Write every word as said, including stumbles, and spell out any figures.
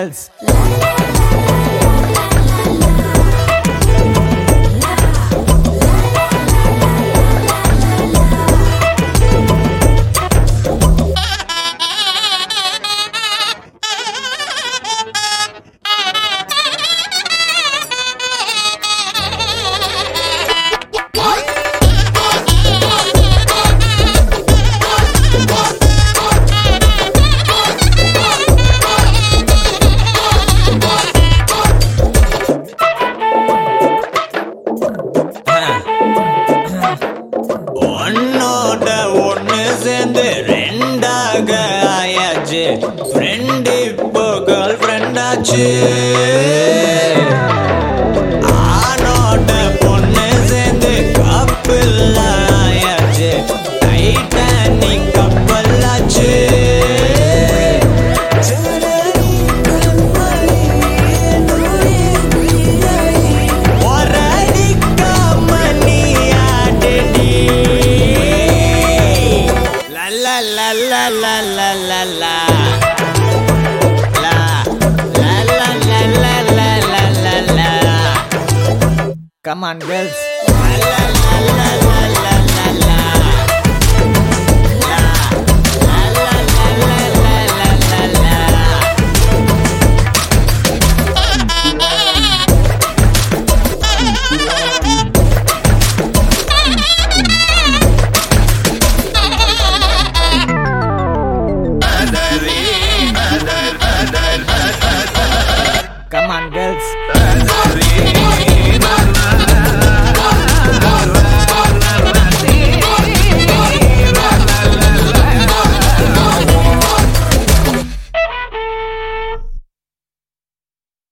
girls. ஒன்னோட ஒன்னு சேர்ந்து ரெண்டாக ஆயாச்சு, ஃப்ரெண்ட் இப்போ கேர்ள் ஃப்ரெண்ட் ஆச்சு. ஆனோட பொண்ணு சேர்ந்து கப்பல் ஆயாச்சு, டைட்டானிக் கப்பல் ஆச்சு. La la la la la la la la la la la la la la la. Come on girls. La la la la la la la la. La la la la la la la la. Come on girls.